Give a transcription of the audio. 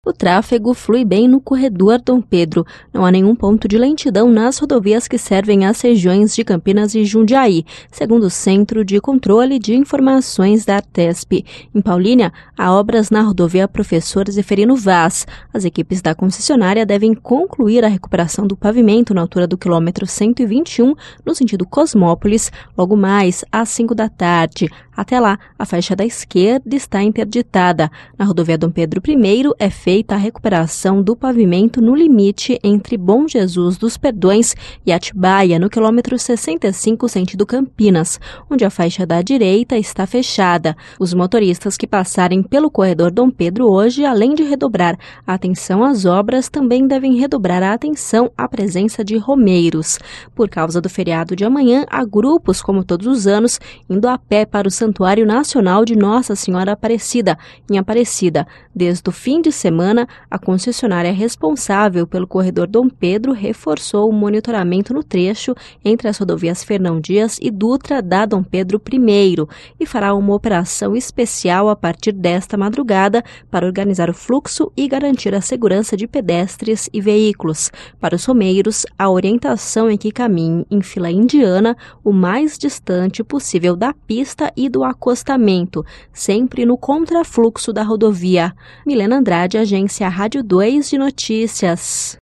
O tráfego flui bem no corredor Dom Pedro. Não há nenhum ponto de lentidão nas rodovias que servem às regiões de Campinas e Jundiaí, segundo o Centro de Controle de Informações da Artesp. Em Paulínia, há obras na rodovia Professor Zeferino Vaz. As equipes da concessionária devem concluir a recuperação do pavimento na altura do quilômetro 121, no sentido Cosmópolis, logo mais às 5 da tarde. Até lá, a faixa da esquerda está interditada. Na rodovia Dom Pedro I, é feita a recuperação do pavimento no limite entre Bom Jesus dos Perdões e Atibaia, no quilômetro 65, sentido Campinas, onde a faixa da direita está fechada. Os motoristas que passarem pelo corredor Dom Pedro hoje, além de redobrar a atenção às obras, também devem redobrar a atenção à presença de romeiros. Por causa do feriado de amanhã, há grupos, como todos os anos, indo a pé para o Santuário Nacional de Nossa Senhora Aparecida, em Aparecida. Desde o fim de semana, a concessionária responsável pelo corredor Dom Pedro reforçou o monitoramento no trecho entre as rodovias Fernão Dias e Dutra da Dom Pedro I e fará uma operação especial a partir desta madrugada para organizar o fluxo e garantir a segurança de pedestres e veículos. Para os romeiros, a orientação é que caminhem em fila indiana o mais distante possível da pista e do acostamento, sempre no contrafluxo da rodovia. Milena Andrade, Agência Rádio 2 de Notícias.